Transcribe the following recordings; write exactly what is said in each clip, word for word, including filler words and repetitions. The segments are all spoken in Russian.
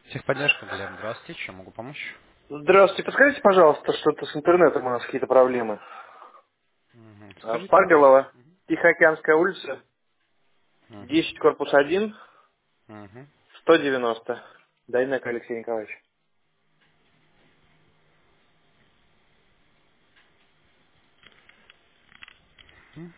Техподдержка, Глеб, здравствуйте, чем могу помочь? Здравствуйте, подскажите, пожалуйста, что-то с интернетом у нас какие-то проблемы. Мгм. А, Скажите, пожалуйста. Павелова, Тихоокеанская улица, Мгм. десять, корпус один, Мгм. сто девяносто. Дайнек Алексей Николаевич. Мгм.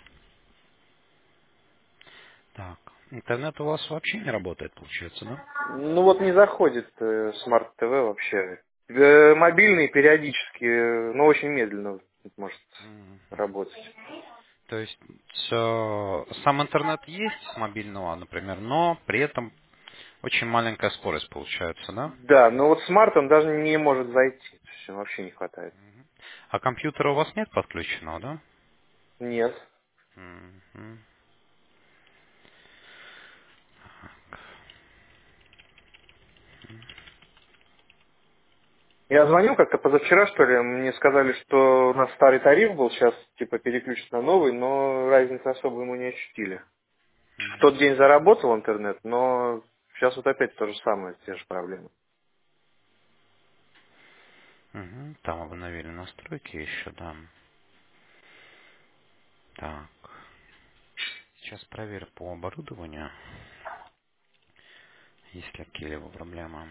Так, интернет у вас вообще не работает, получается, да? Ну вот не заходит э, смарт-ТВ вообще. Э, мобильный периодически, э, но очень медленно может Мгм. работать. То есть э, сам интернет есть с мобильного, например, но при этом очень маленькая скорость получается, да? Да, но вот смарт он даже не может зайти. Всё, вообще не хватает. А компьютера у вас нет подключенного, да? Нет. Мгм. Я звонил как-то позавчера, что ли, мне сказали, что у нас старый тариф был, сейчас типа переключат на новый, но разницы особо ему не ощутили. В Мгм. тот день заработал интернет, но сейчас вот опять то же самое, те же проблемы. Мгм. Там обновили настройки еще, да. Так, сейчас проверю по оборудованию, есть ли какие-либо проблемы.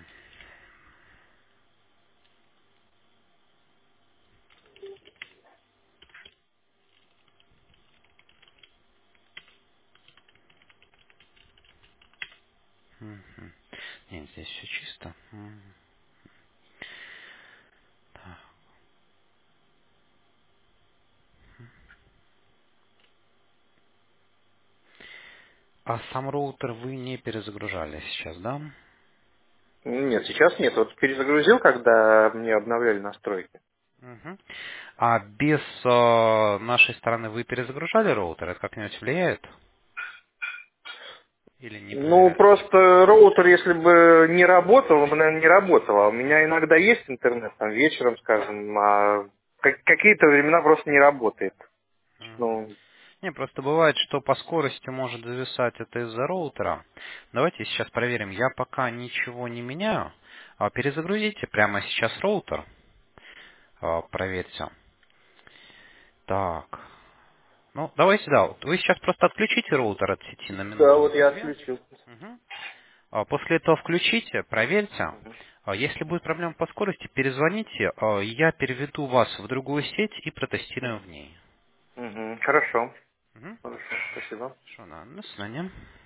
Мгм. Нет, здесь все чисто. М. Так. А сам роутер вы не перезагружали сейчас, да? Нет, сейчас нет. Вот перезагрузил, когда мне обновляли настройки. Мгм. А без э, нашей стороны вы перезагружали роутер? Это как-нибудь влияет? Или не Ну, проверяли? просто роутер, если бы не работал, он бы, наверное, не работал. А у меня иногда есть интернет, там, вечером, скажем, а как- какие-то времена просто не работает. Мгм. Ну, Не, просто бывает, что по скорости может зависать это из-за роутера. Давайте сейчас проверим. Я пока ничего не меняю. А перезагрузите прямо сейчас роутер. А, проверьте. Так. Ну, давайте, да. вот Вы сейчас просто отключите роутер от сети на да, минуту, вот на я две. отключил. Мгм. А После этого включите, проверьте. Мгм. А Если будет проблема по скорости, перезвоните. а Я переведу вас в другую сеть и протестируем в ней. Мгм. Хорошо. Мгм. Хорошо, спасибо. Что, да, до свидания.